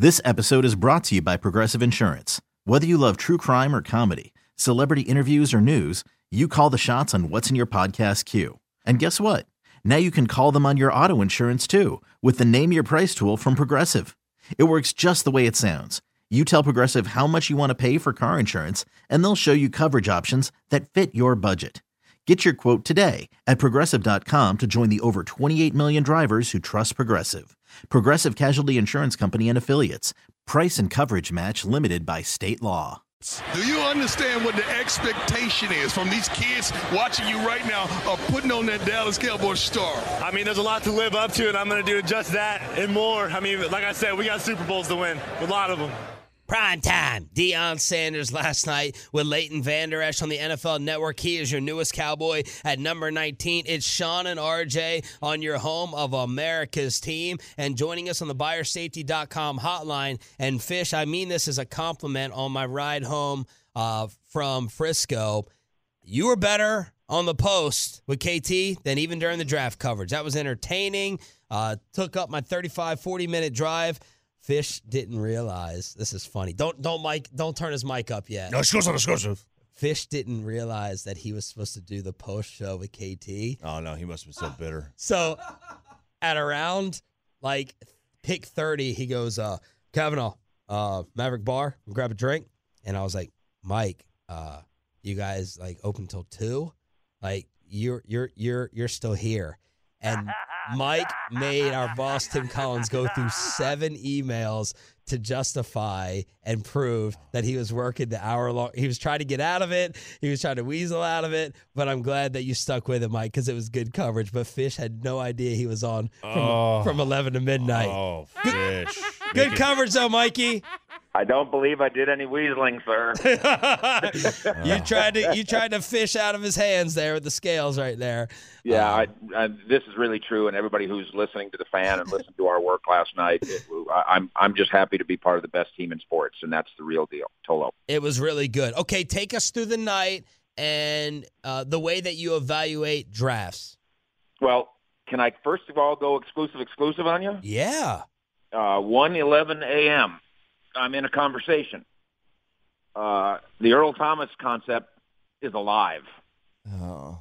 This episode is brought to you by Progressive Insurance. Whether you love true crime or comedy, celebrity interviews or news, you call the shots on what's in your podcast queue. And guess what? Now you can call them on your auto insurance too with the Name Your Price tool from Progressive. It works just the way it sounds. You tell Progressive how much you want to pay for car insurance, and they'll show you coverage options that fit your budget. Get your quote today at Progressive.com to join the over 28 million drivers who trust Progressive. Progressive Casualty Insurance Company and Affiliates. Price and coverage match limited by state law. Do you understand what the expectation is from these kids watching you right now of putting on that Dallas Cowboys star? I mean, there's a lot to live up to, and I'm going to do just that and more. I mean, like I said, we got Super Bowls to win, a lot of them. Prime time. Deion Sanders last night with Leighton Vander Esch on the NFL Network. He is your newest Cowboy at number 19. It's Sean and RJ on your home of America's team. And joining us on the BuyerSafety.com hotline. And Fish, I mean this as a compliment on my ride home from Frisco. You were better on the post with KT than even during the draft coverage. That was entertaining. Took up my 35, 40-minute drive. Fish didn't realize, this is funny. Don't turn his mic up yet. No, exclusive. Fish didn't realize that he was supposed to do the post show with KT. Oh no, he must have been so bitter. So at around pick 30, he goes, Kavanaugh, Maverick Bar, grab a drink. And I was like, Mike, you guys open till 2? You're still here. And Mike made our boss, Tim Collins, go through 7 emails to justify and prove that he was working the hour long. He was trying to get out of it. He was trying to weasel out of it. But I'm glad that you stuck with it, Mike, because it was good coverage. But Fish had no idea he was on from 11 to midnight. Oh, Fish. Good coverage, though, Mikey. I don't believe I did any weaseling, sir. You tried to fish out of his hands there with the scales right there. Yeah, this is really true, and everybody who's listening to the fan and listened to our work last night, I'm just happy to be part of the best team in sports, and that's the real deal. Tolo. It was really good. Okay, take us through the night and the way that you evaluate drafts. Well, can I first of all go exclusive on you? Yeah. 1:11 a.m. I'm in a conversation. The Earl Thomas concept is alive. Oh.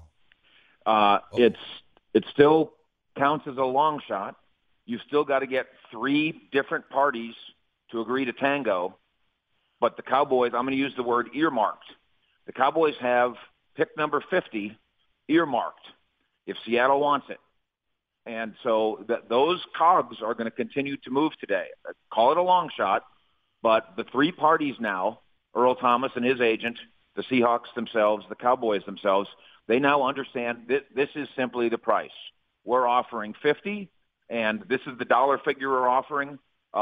It still counts as a long shot. You've still got to get 3 different parties to agree to tango. But the Cowboys, I'm going to use the word earmarked. The Cowboys have pick number 50 earmarked if Seattle wants it. And so those cogs are going to continue to move today. Call it a long shot. But the 3 parties now, Earl Thomas and his agent, the Seahawks themselves, the Cowboys themselves, they now understand this is simply the price. We're offering 50, and this is the dollar figure we're offering.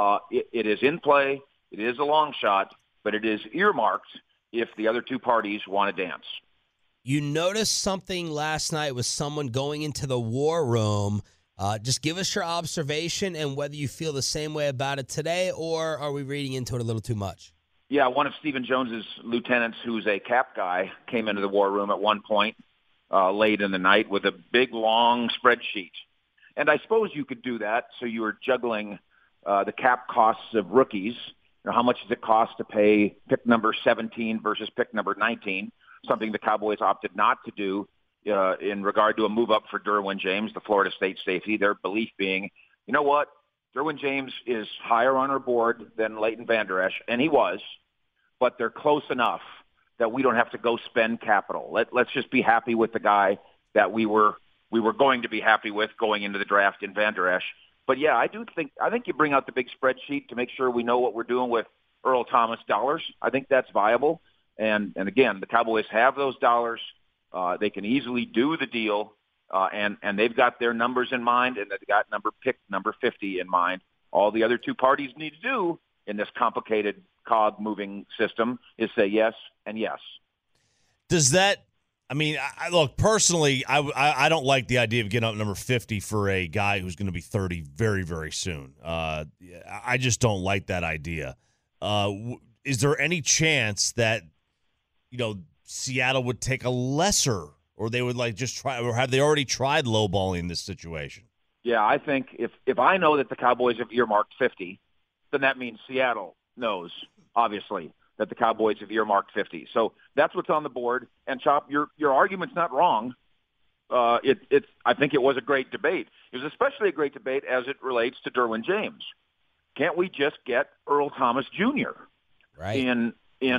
It is in play. It is a long shot, but it is earmarked if the other 2 parties want to dance. You noticed something last night with someone going into the war room. Just give us your observation and whether you feel the same way about it today, or are we reading into it a little too much? Yeah, one of Stephen Jones's lieutenants, who's a cap guy, came into the war room at one point late in the night with a big, long spreadsheet. And I suppose you could do that so you were juggling the cap costs of rookies. How much does it cost to pay pick number 17 versus pick number 19, something the Cowboys opted not to do. In regard to a move up for Derwin James, the Florida State safety, their belief being, you know what, Derwin James is higher on our board than Leighton Vander Esch, and he was, but they're close enough that we don't have to go spend capital. Let's just be happy with the guy that we were going to be happy with going into the draft in Vander Esch. But yeah, I think you bring out the big spreadsheet to make sure we know what we're doing with Earl Thomas dollars. I think that's viable, and again, the Cowboys have those dollars. They can easily do the deal, and they've got their numbers in mind, and they've got pick number 50 in mind. All the other 2 parties need to do in this complicated cog-moving system is say yes and yes. Does that – I mean, look, personally, I don't like the idea of getting up number 50 for a guy who's going to be 30 very, very soon. I just don't like that idea. Is there any chance that, Seattle would take a lesser, or they would just try, or have they already tried lowballing this situation? Yeah, I think if I know that the Cowboys have earmarked 50, then that means Seattle knows, obviously, that the Cowboys have earmarked 50. So that's what's on the board. And Chop, your argument's not wrong. I think it was a great debate. It was especially a great debate as it relates to Derwin James. Can't we just get Earl Thomas Jr. in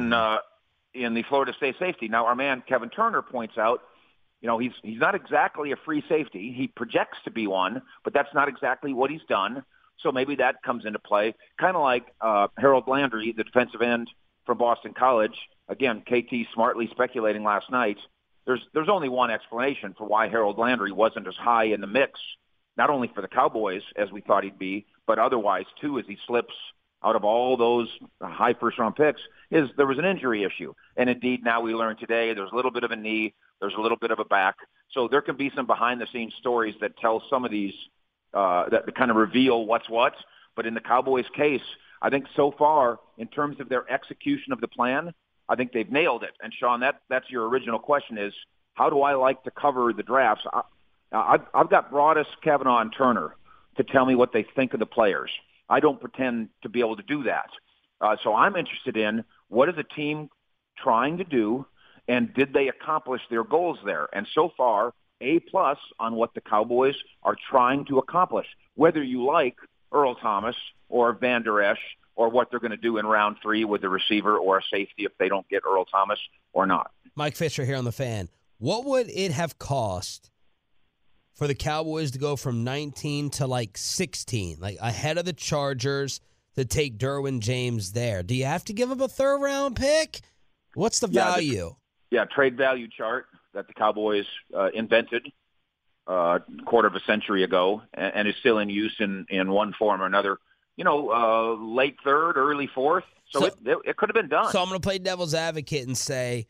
the Florida State safety? Now, our man Kevin Turner points out, he's not exactly a free safety. He projects to be one, but that's not exactly what he's done. So maybe that comes into play. Kind of like Harold Landry, the defensive end from Boston College. Again, KT smartly speculating last night. There's only one explanation for why Harold Landry wasn't as high in the mix, not only for the Cowboys as we thought he'd be, but otherwise too, as he slips out of all those high first-round picks, is there was an injury issue. And indeed, now we learned today there's a little bit of a knee, there's a little bit of a back. So there can be some behind-the-scenes stories that tell some of these, that kind of reveal what's what. But in the Cowboys' case, I think so far, in terms of their execution of the plan, I think they've nailed it. And, Sean, that's your original question is, how do I like to cover the drafts? I've got Broadus, Kavanaugh, and Turner to tell me what they think of the players. I don't pretend to be able to do that. So I'm interested in what is the team trying to do, and did they accomplish their goals there? And so far, A+ on what the Cowboys are trying to accomplish, whether you like Earl Thomas or Van Der Esch or what they're going to do in round 3 with a receiver or a safety if they don't get Earl Thomas or not. Mike Fisher here on The Fan. What would it have cost for the Cowboys to go from 19 to 16, ahead of the Chargers, to take Derwin James there? Do you have to give up a third-round pick? What's the value? Trade value chart that the Cowboys invented a quarter of a century ago and is still in use in one form or another. Late third, early fourth. So it could have been done. So I'm going to play devil's advocate and say,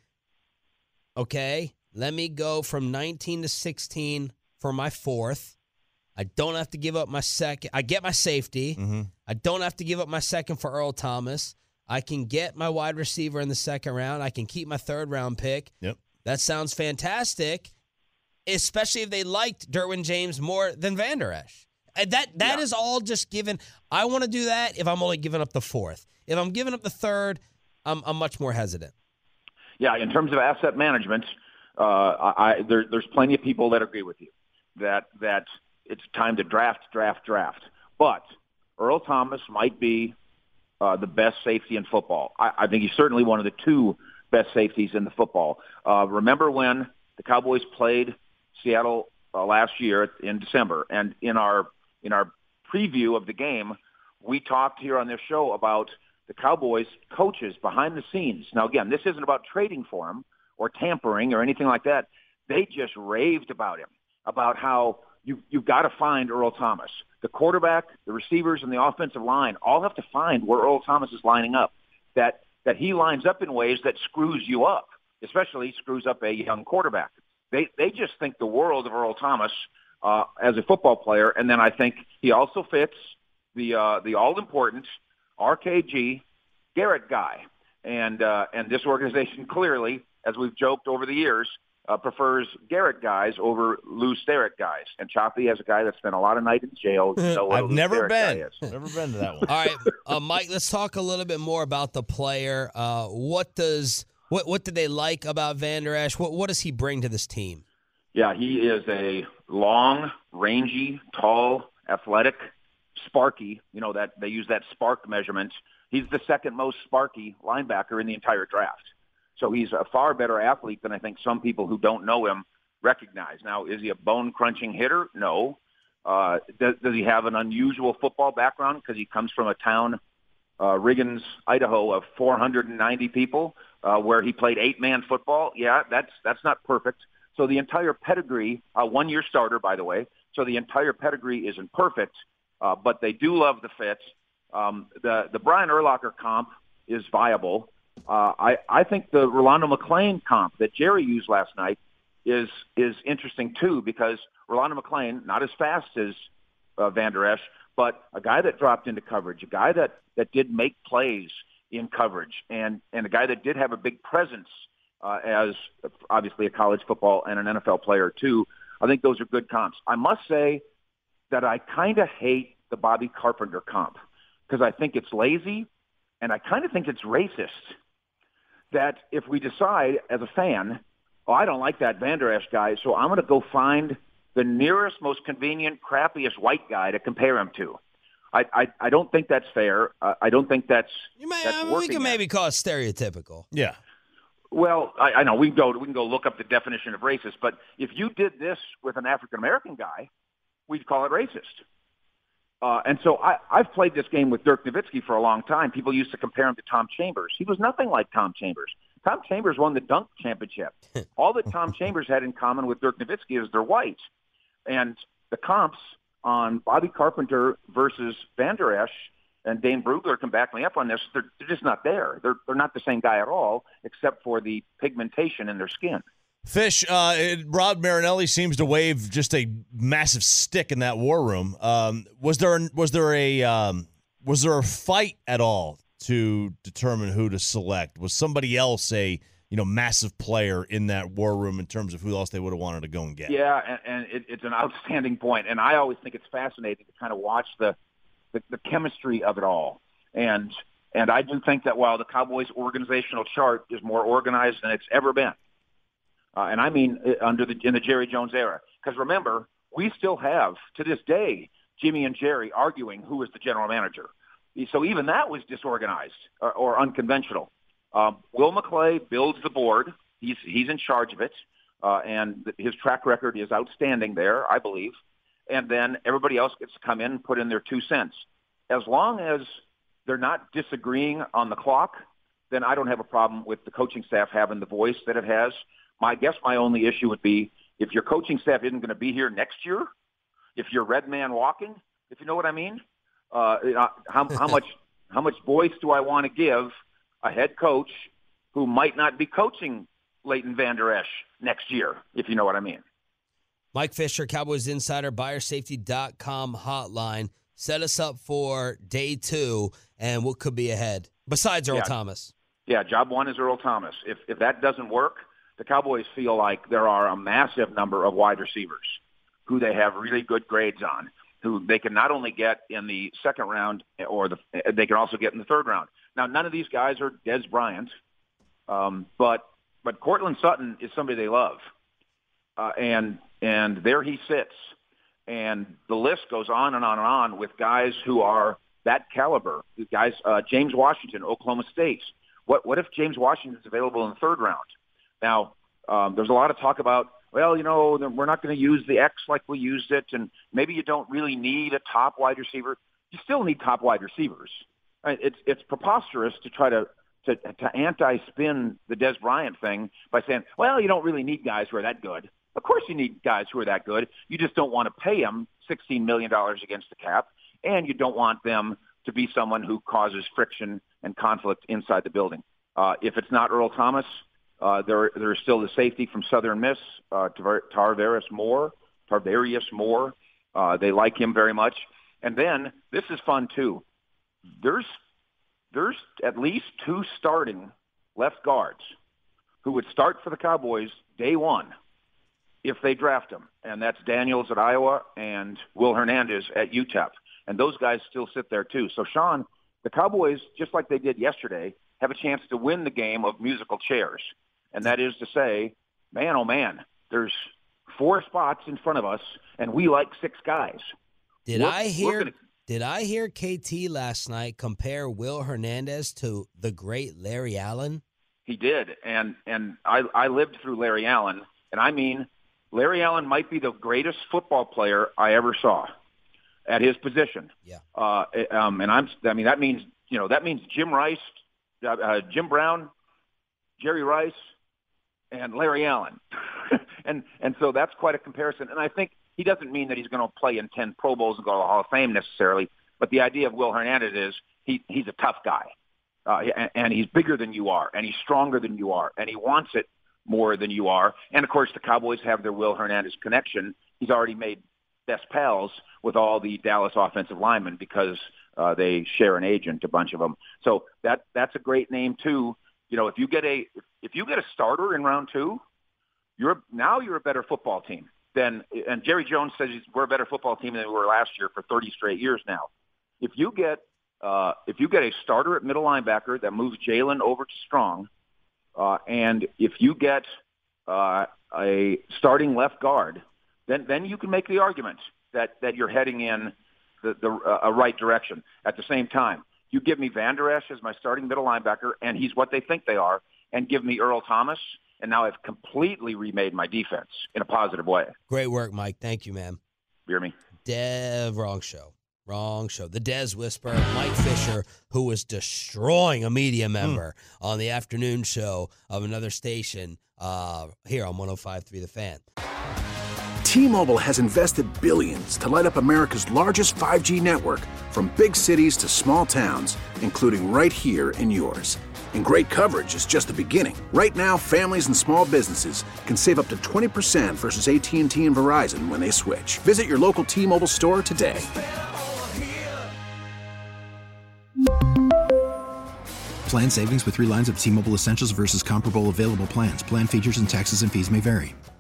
okay, let me go from 19 to 16 for my fourth. I don't have to give up my second. I get my safety. Mm-hmm. I don't have to give up my second for Earl Thomas. I can get my wide receiver in the second round. I can keep my third-round pick. Yep. That sounds fantastic, especially if they liked Derwin James more than Van Der Esch. That is all just given. I want to do that if I'm only giving up the fourth. If I'm giving up the third, I'm much more hesitant. Yeah, in terms of asset management, there's plenty of people that agree with you that it's time to draft. But Earl Thomas might be the best safety in football. I think he's certainly one of the 2 best safeties in the football. Remember when the Cowboys played Seattle last year in December, and in our preview of the game, we talked here on this show about the Cowboys coaches behind the scenes. Now, again, this isn't about trading for him or tampering or anything like that. They just raved about him, about how you've got to find Earl Thomas. The quarterback, the receivers, and the offensive line all have to find where Earl Thomas is lining up, that he lines up in ways that screws you up, especially screws up a young quarterback. They just think the world of Earl Thomas as a football player, and then I think he also fits the all-important RKG Garrett guy. And this organization clearly, as we've joked over the years, prefers Garrett guys over Lou Sterrett guys. And Choppy has a guy that spent a lot of night in jail. I've never been. Never been to that one. All right, Mike, let's talk a little bit more about the player. What did they like about Van Der Esch? What does he bring to this team? Yeah, he is a long, rangy, tall, athletic, sparky. That they use that spark measurement. He's the second most sparky linebacker in the entire draft. So he's a far better athlete than I think some people who don't know him recognize. Now, is he a bone-crunching hitter? No. Does he have an unusual football background because he comes from a town, Riggins, Idaho, of 490 people, where he played 8-man football? Yeah, that's not perfect. So the entire pedigree, one-year starter, by the way, so the entire pedigree isn't perfect, but they do love the fit. The Brian Urlacher comp is viable. I think the Rolando McClain comp that Jerry used last night is interesting too, because Rolando McClain, not as fast as Van Der Esch, but a guy that dropped into coverage, a guy that did make plays in coverage, and a guy that did have a big presence as obviously a college football and an NFL player too. I think those are good comps. I must say that I kind of hate the Bobby Carpenter comp because I think it's lazy, and I kind of think it's racist. That if we decide as a fan, oh, I don't like that Vander Esch guy, so I'm going to go find the nearest, most convenient, crappiest white guy to compare him to. I don't think that's fair. I don't think that's we can maybe call it stereotypical. Yeah. Well, I know we can go look up the definition of racist, but if you did this with an African American guy, we'd call it racist. And so I've played this game with Dirk Nowitzki for a long time. People used to compare him to Tom Chambers. He was nothing like Tom Chambers. Tom Chambers won the dunk championship. All that Tom Chambers had in common with Dirk Nowitzki is they're white. And the comps on Bobby Carpenter versus Vander Esch, and Dane Brugler can back me up on this, they're just not there. They're not the same guy at all, except for the pigmentation in their skin. Fish, Rod Marinelli seems to wave just a massive stick in that war room. Was there a fight at all to determine who to select? Was somebody else a massive player in that war room in terms of who else they would have wanted to go and get? Yeah, and it's an outstanding point, and I always think it's fascinating to kind of watch the chemistry of it all. And I do think that while the Cowboys' organizational chart is more organized than it's ever been, and I mean in the Jerry Jones era, because remember, we still have to this day Jimmy and Jerry arguing who is the general manager. So even that was disorganized or unconventional. Will McClay builds the board. He's in charge of it, and his track record is outstanding there, I believe. And then everybody else gets to come in and put in their 2 cents. As long as they're not disagreeing on the clock, then I don't have a problem with the coaching staff having the voice that it has. My only issue would be if your coaching staff isn't going to be here next year, if you're red man walking, if you know what I mean. How much voice do I want to give a head coach who might not be coaching Leighton Vander Esch next year, if you know what I mean? Mike Fisher, Cowboys Insider, BuyerSafety.com hotline. Set us up for day 2 and what could be ahead, besides Earl Thomas. Yeah, job 1 is Earl Thomas. If that doesn't work, the Cowboys feel like there are a massive number of wide receivers who they have really good grades on, who they can not only get in the second round, they can also get in the third round. Now, none of these guys are Des Bryant, but Courtland Sutton is somebody they love, and there he sits, and the list goes on and on and on with guys who are that caliber. Guys, James Washington, Oklahoma State. What if James Washington's available in the third round? Now, there's a lot of talk about, well, we're not going to use the X like we used it, and maybe you don't really need a top wide receiver. You still need top wide receivers. It's preposterous to try to anti-spin the Des Bryant thing by saying, well, you don't really need guys who are that good. Of course you need guys who are that good. You just don't want to pay them $16 million against the cap, and you don't want them to be someone who causes friction and conflict inside the building. If it's not Earl Thomas, there is still the safety from Southern Miss, Tarvarius Moore. They like him very much. And then this is fun too. There's at least 2 starting left guards who would start for the Cowboys day 1 if they draft him, and that's Daniels at Iowa and Will Hernandez at UTEP. And those guys still sit there too. So, Sean, the Cowboys, just like they did yesterday, have a chance to win the game of musical chairs. And that is to say, man, oh man, there's 4 spots in front of us, and we like 6 guys. Did I hear KT last night compare Will Hernandez to the great Larry Allen? He did, and I lived through Larry Allen, and I mean, Larry Allen might be the greatest football player I ever saw at his position. Yeah. That means Jim Rice, Jim Brown, Jerry Rice, and Larry Allen. and so that's quite a comparison. And I think he doesn't mean that he's going to play in 10 Pro Bowls and go to the Hall of Fame necessarily, but the idea of Will Hernandez is he's a tough guy, and he's bigger than you are, and he's stronger than you are, and he wants it more than you are. And, of course, the Cowboys have their Will Hernandez connection. He's already made best pals with all the Dallas offensive linemen because they share an agent, a bunch of them. So that's a great name, too. If you get a starter in round 2, you're a better football team. And Jerry Jones says we're a better football team than we were last year for 30 straight years now. If you get if you get a starter at middle linebacker that moves Jalen over to strong, and if you get a starting left guard, then you can make the argument that you're heading in a right direction. At the same time, you give me Van Der Esch as my starting middle linebacker, and he's what they think they are, and give me Earl Thomas, and now I've completely remade my defense in a positive way. Great work, Mike. Thank you, man. You hear me? Wrong show. The Dez Whisperer, Mike Fisher, who was destroying a media member on the afternoon show of another station here on 105.3 The Fan. T-Mobile has invested billions to light up America's largest 5G network, from big cities to small towns, including right here in yours. And great coverage is just the beginning. Right now, families and small businesses can save up to 20% versus AT&T and Verizon when they switch. Visit your local T-Mobile store today. Plan savings with 3 lines of T-Mobile Essentials versus comparable available plans. Plan features and taxes and fees may vary.